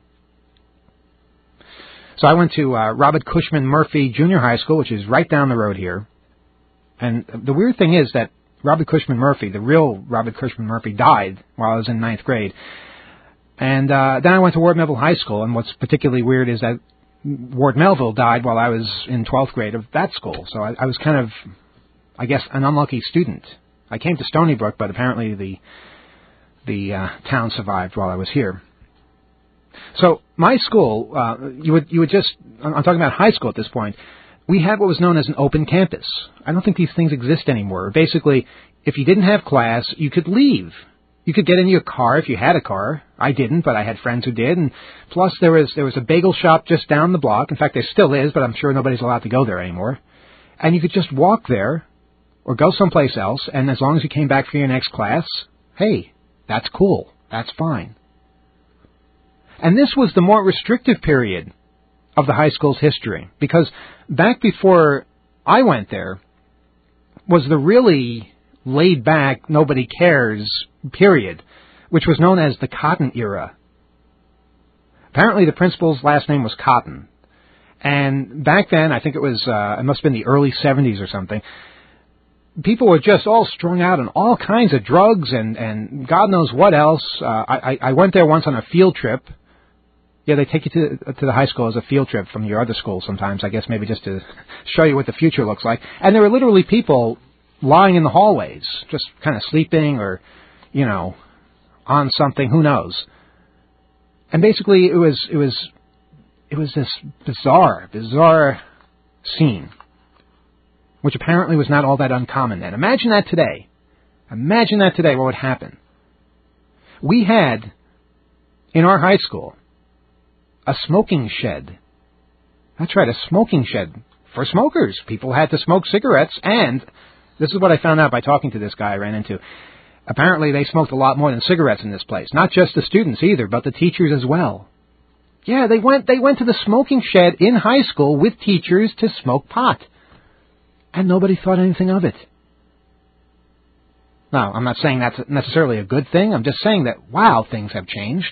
[SPEAKER 2] So I went to Robert Cushman Murphy Junior High School, which is right down the road here. And the weird thing is that Robert Cushman Murphy, the real Robert Cushman Murphy, died while I was in 9th grade. And then I went to Ward Melville High School, and what's particularly weird is that Ward Melville died while I was in 12th grade of that school. So I was kind of, I guess, an unlucky student. I came to Stony Brook, but apparently the town survived while I was here. So my school, you would just, I'm talking about high school at this point, we had what was known as an open campus. I don't think these things exist anymore. Basically, if you didn't have class, you could leave. You could get in your car if you had a car. I didn't, but I had friends who did. And plus, there was a bagel shop just down the block. In fact, there still is, but I'm sure nobody's allowed to go there anymore. And you could just walk there or go someplace else, and as long as you came back for your next class, hey, that's cool. That's fine. And this was the more restrictive period of the high school's history, because back before I went there was the really laid-back, nobody cares period, which was known as the Cotton era. Apparently the principal's last name was Cotton. And back then, I think it was, it must have been the early 70s or something, people were just all strung out on all kinds of drugs and God knows what else. I went there once on a field trip. Yeah, they take you to the high school as a field trip from your other school sometimes, I guess maybe just to show you what the future looks like. And there were literally people lying in the hallways, just kind of sleeping or, on something, who knows. And basically it was this bizarre scene, which apparently was not all that uncommon then. Imagine that today. What would happen? We had, in our high school, a smoking shed. That's right, a smoking shed for smokers. People had to smoke cigarettes, and this is what I found out by talking to this guy I ran into. Apparently they smoked a lot more than cigarettes in this place. Not just the students either, but the teachers as well. Yeah, they went to the smoking shed in high school with teachers to smoke pot. And nobody thought anything of it. Now, I'm not saying that's necessarily a good thing. I'm just saying that, wow, things have changed.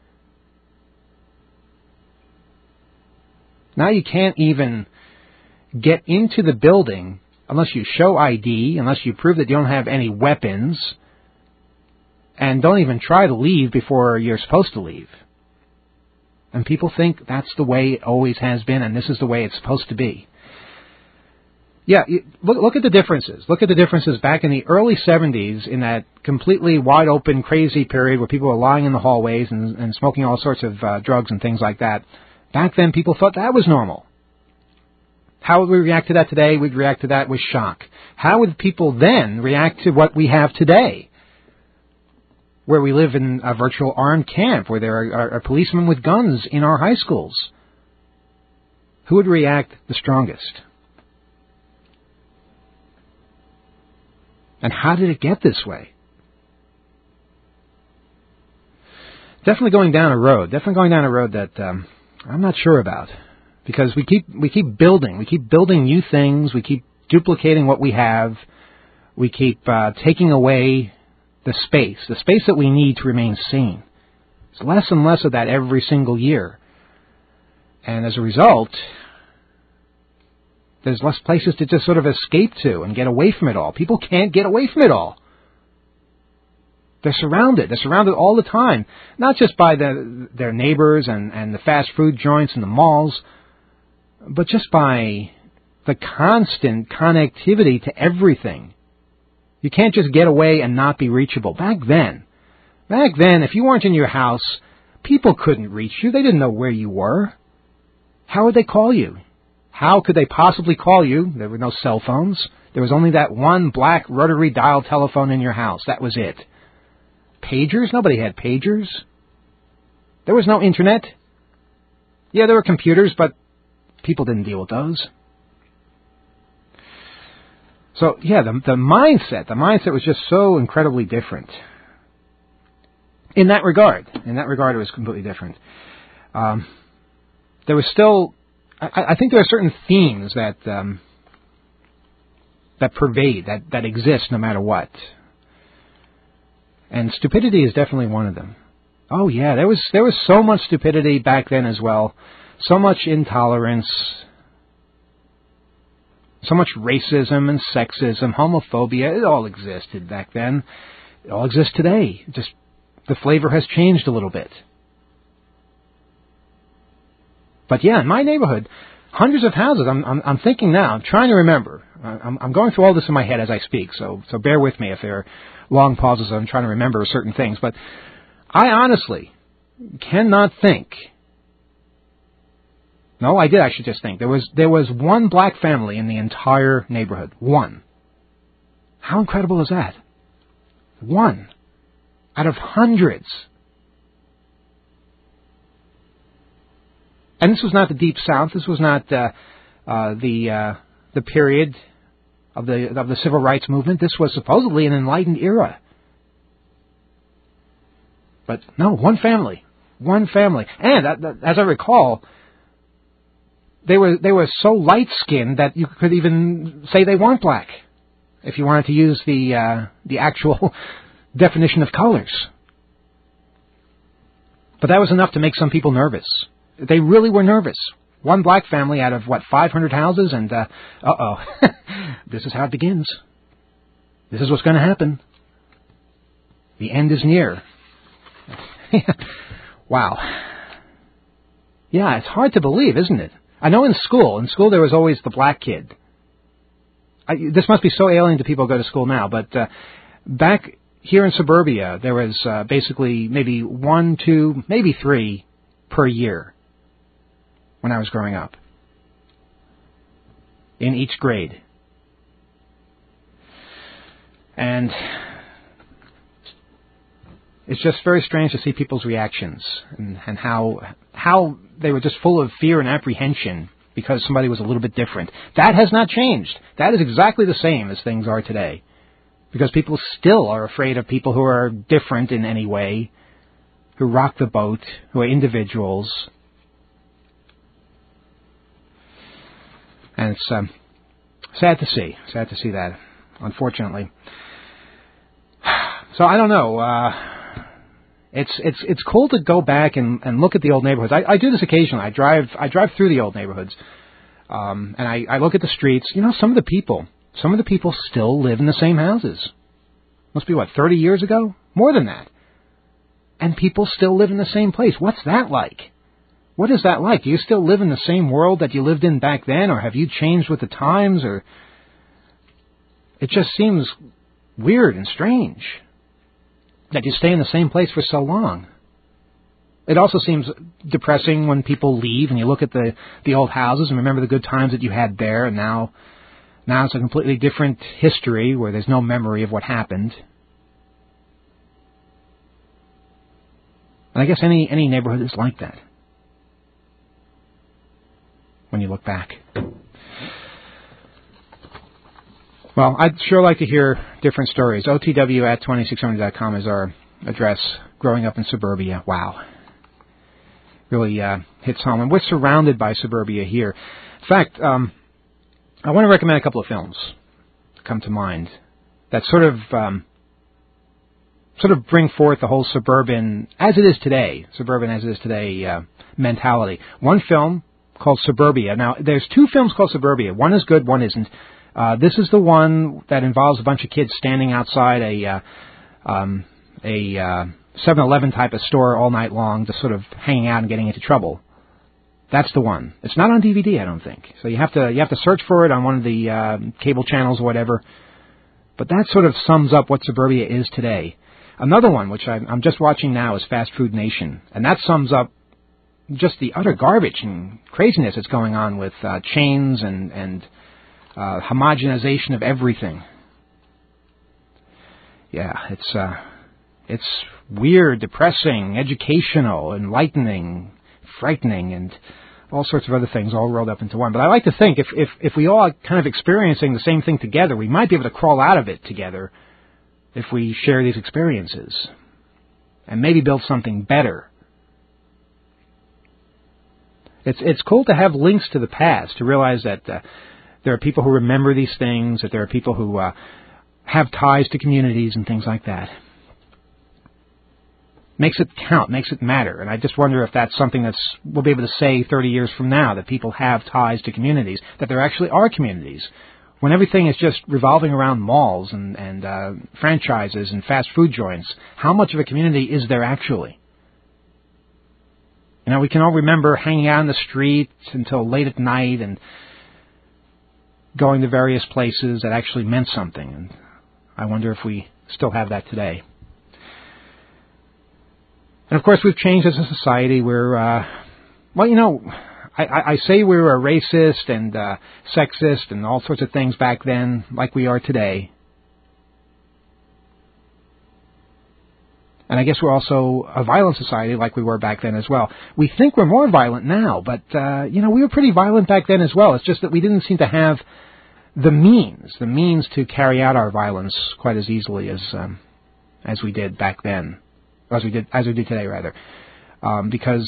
[SPEAKER 2] Now you can't even get into the building unless you show ID, unless you prove that you don't have any weapons, and don't even try to leave before you're supposed to leave. And people think that's the way it always has been, and this is the way it's supposed to be. Yeah, look at the differences. Look at the differences back in the early 70s, in that completely wide open, crazy period where people were lying in the hallways and smoking all sorts of drugs and things like that. Back then, people thought that was normal. How would we react to that today? We'd react to that with shock. How would people then react to what we have today, where we live in a virtual armed camp, where there are policemen with guns in our high schools? Who would react the strongest? And how did it get this way? Definitely going down a road that I'm not sure about. because we keep building new things, we keep duplicating what we have, we keep taking away the space that we need to remain sane. There's less and less of that every single year. And as a result, there's less places to just sort of escape to and get away from it all. People can't get away from it all. They're surrounded all the time, not just by their neighbors and the fast food joints and the malls, but just by the constant connectivity to everything. You can't just get away and not be reachable. Back then, if you weren't in your house, people couldn't reach you. They didn't know where you were. How would they call you? How could they possibly call you? There were no cell phones. There was only that one black rotary dial telephone in your house. That was it. Pagers? Nobody had pagers. There was no internet. Yeah, there were computers, but people didn't deal with those. So, yeah, the mindset was just so incredibly different. In that regard, it was completely different. There was still, I think there are certain themes that pervade, that exist no matter what. And stupidity is definitely one of them. Oh yeah, there was so much stupidity back then as well. So much intolerance. So much racism and sexism, homophobia. It all existed back then. It all exists today. Just the flavor has changed a little bit. But yeah, in my neighborhood, hundreds of houses. I'm thinking now. I'm trying to remember. I'm going through all this in my head as I speak. So bear with me if there are long pauses. I'm trying to remember certain things. But I honestly cannot think. No, I did actually just think. There was one black family in the entire neighborhood. One. How incredible is that? One. Out of hundreds. And this was not the Deep South. This was not the period of the Civil Rights Movement. This was supposedly an enlightened era. But no, one family. And as I recall, they were so light-skinned that you could even say they weren't black, if you wanted to use the actual definition of colors. But that was enough to make some people nervous. They really were nervous. One black family out of, 500 houses, and, this is how it begins. This is what's going to happen. The end is near. Wow. Yeah, it's hard to believe, isn't it? I know in school there was always the black kid. This must be so alien to people who go to school now, but back here in suburbia, there was basically maybe 1, 2, maybe 3 per year when I was growing up in each grade. And it's just very strange to see people's reactions and how they were just full of fear and apprehension because somebody was a little bit different. That has not changed. That is exactly the same as things are today. Because people still are afraid of people who are different in any way, who rock the boat, who are individuals. And it's sad to see that, unfortunately. So I don't know. It's cool to go back and look at the old neighborhoods. I do this occasionally. I drive through the old neighborhoods, and I look at the streets. You know, some of the people still live in the same houses. Must be 30 years ago? More than that. And people still live in the same place. What's that like? What is that like? Do you still live in the same world that you lived in back then, or have you changed with the times? Or it just seems weird and strange that you stay in the same place for so long. It also seems depressing when people leave and you look at the old houses and remember the good times that you had there, and now it's a completely different history where there's no memory of what happened. And I guess any neighborhood is like that when you look back. Well, I'd sure like to hear different stories. OTW@2670.com is our address. Growing up in suburbia. Wow. really hits home. And we're surrounded by suburbia here. In fact, I want to recommend a couple of films that come to mind that sort of bring forth the whole suburban as it is today mentality. One film called Suburbia. Now, there's two films called Suburbia. One is good, one isn't. This is the one that involves a bunch of kids standing outside a 7-Eleven type of store all night long, just sort of hanging out and getting into trouble. That's the one. It's not on DVD, I don't think. So you have to search for it on one of the cable channels or whatever. But that sort of sums up what suburbia is today. Another one, which I'm just watching now, is Fast Food Nation, and that sums up just the utter garbage and craziness that's going on with chains and homogenization of everything. Yeah, it's weird, depressing, educational, enlightening, frightening, and all sorts of other things all rolled up into one. But I like to think if we all are kind of experiencing the same thing together, we might be able to crawl out of it together if we share these experiences and maybe build something better. It's cool to have links to the past, to realize that there are people who remember these things, that there are people who have ties to communities and things like that. Makes it count, makes it matter. And I just wonder if that's something we'll be able to say 30 years from now, that people have ties to communities, that there actually are communities. When everything is just revolving around malls and franchises and fast food joints, how much of a community is there actually? You know, we can all remember hanging out in the streets until late at night and going to various places that actually meant something. And I wonder if we still have that today. And, of course, we've changed as a society. We're, I say we were racist and sexist and all sorts of things back then, like we are today. And I guess we're also a violent society like we were back then as well. We think we're more violent now, but, we were pretty violent back then as well. It's just that we didn't seem to have the means to carry out our violence quite as easily as we did back then, as we do today, rather. Because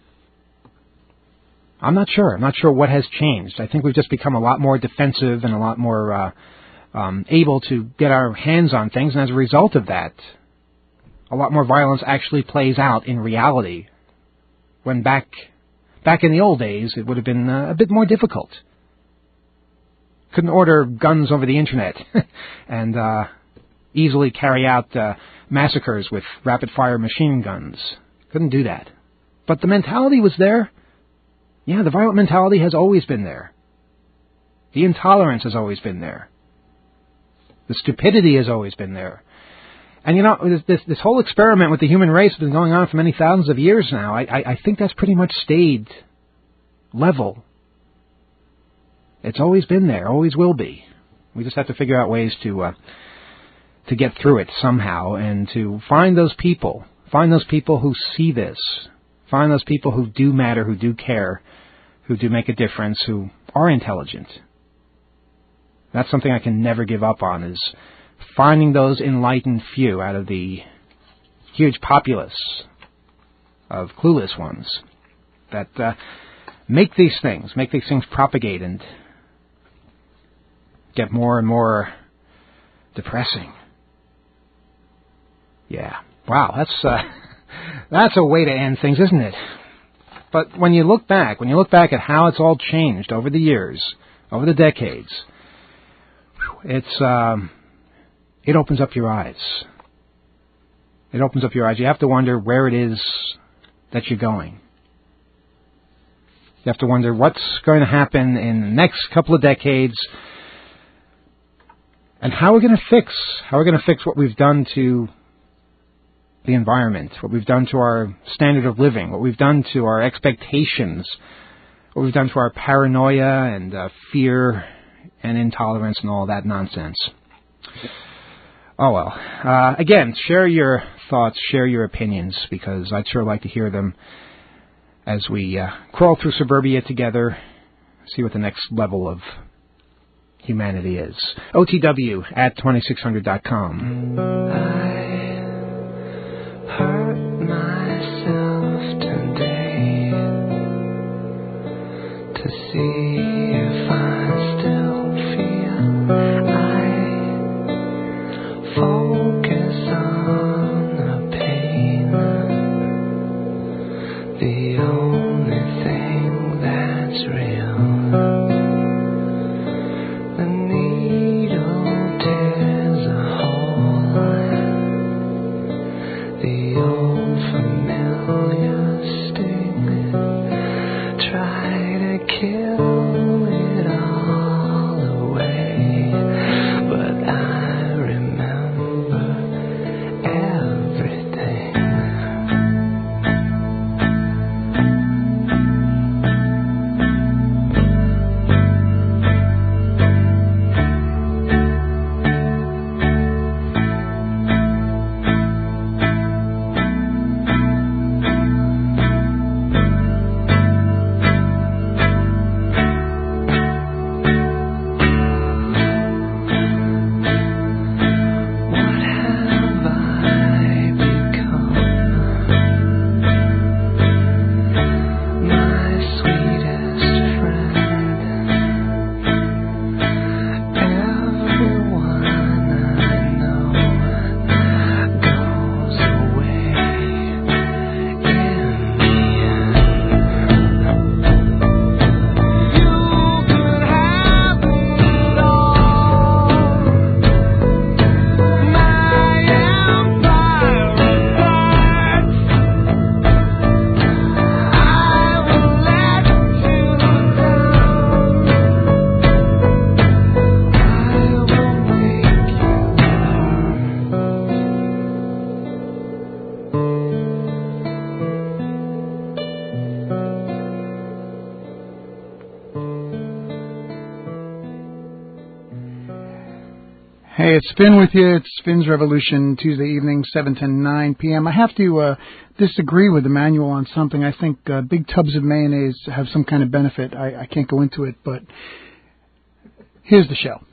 [SPEAKER 2] I'm not sure what has changed. I think we've just become a lot more defensive and a lot more able to get our hands on things, and as a result of that, a lot more violence actually plays out in reality, when back in the old days it would have been a bit more difficult. Couldn't order guns over the internet and easily carry out massacres with rapid-fire machine guns. Couldn't do that. But the mentality was there. Yeah, the violent mentality has always been there. The intolerance has always been there. The stupidity has always been there. And, this whole experiment with the human race has been going on for many thousands of years now. I think that's pretty much stayed level. It's always been there, always will be. We just have to figure out ways to get through it somehow, and to find those people who see this, find those people who do matter, who do care, who do make a difference, who are intelligent. That's something I can never give up on, is finding those enlightened few out of the huge populace of clueless ones that make these things propagate and get more and more depressing. Yeah. Wow, that's a way to end things, isn't it? But when you look back at how it's all changed over the years, over the decades, it opens up your eyes. It opens up your eyes. You have to wonder where it is that you're going. You have to wonder what's going to happen in the next couple of decades, and how we're going to fix what we've done to the environment, what we've done to our standard of living, what we've done to our expectations, what we've done to our paranoia and fear and intolerance and all that nonsense. Oh well. Again, share your thoughts, share your opinions, because I'd sure like to hear them as we crawl through suburbia together, see what the next level of humanity is. OTW at 2600.com. I hurt myself today.
[SPEAKER 3] the only thing that's real. The needle tears a hole, the old familiar sting. Try to kill it all away, but I remember everything.
[SPEAKER 4] Hey, it's Spin with you. It's Spin's Revolution, Tuesday evening, 7 to 9 p.m. I have to disagree with Emmanuel on something. I think big tubs of mayonnaise have some kind of benefit. I can't go into it, but here's the show.